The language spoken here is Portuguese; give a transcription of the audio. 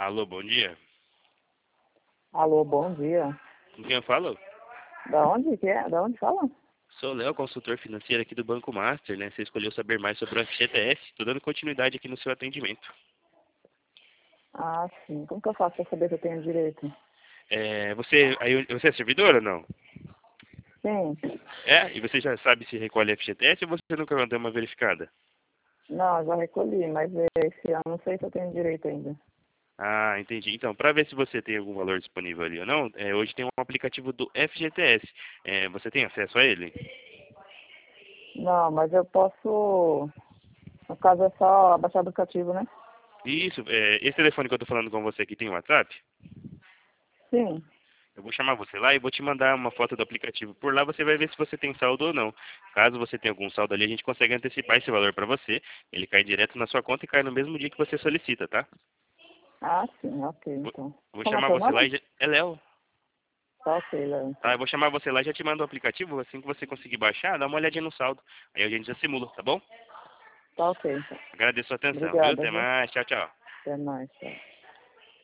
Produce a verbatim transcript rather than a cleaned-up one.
Alô, bom dia. Alô, bom dia. Com quem eu falo? Da onde que é? Da onde fala? Sou o Léo, consultor financeiro aqui do Banco Master, né? Você escolheu saber mais sobre o F G T S. Estou dando continuidade aqui no seu atendimento. Ah, sim. Como que eu faço para saber que eu tenho direito? É, você, aí, você é servidor ou não? Sim. É? E você já sabe se recolhe F G T S ou você nunca vai dar uma verificada? Não, eu já recolhi, mas esse ano não sei se eu tenho direito ainda. Ah, entendi. Então, para ver se você tem algum valor disponível ali ou não, é, hoje tem um aplicativo do F G T S. É, você tem acesso a ele? Não, mas eu posso... No caso é só baixar o aplicativo, né? Isso, é, esse telefone que eu estou falando com você aqui tem WhatsApp? Sim. Eu vou chamar você lá e vou te mandar uma foto do aplicativo. Por lá você vai ver se você tem saldo ou não. Caso você tenha algum saldo ali, a gente consegue antecipar esse valor para você. Ele cai direto na sua conta e cai no mesmo dia que você solicita, tá? Ah, sim, ok, Vou, então. vou Como é chamar seu você lá nome? e já... É Léo. Tá ok, Léo, Tá, então. eu vou chamar você lá e já te mando o aplicativo. Assim que você conseguir baixar, dá uma olhadinha no saldo. Aí a gente já simula, tá bom? Tá ok, então. Agradeço a atenção, viu? Obrigada, Até viu? mais. Tchau, tchau. Até mais, tchau.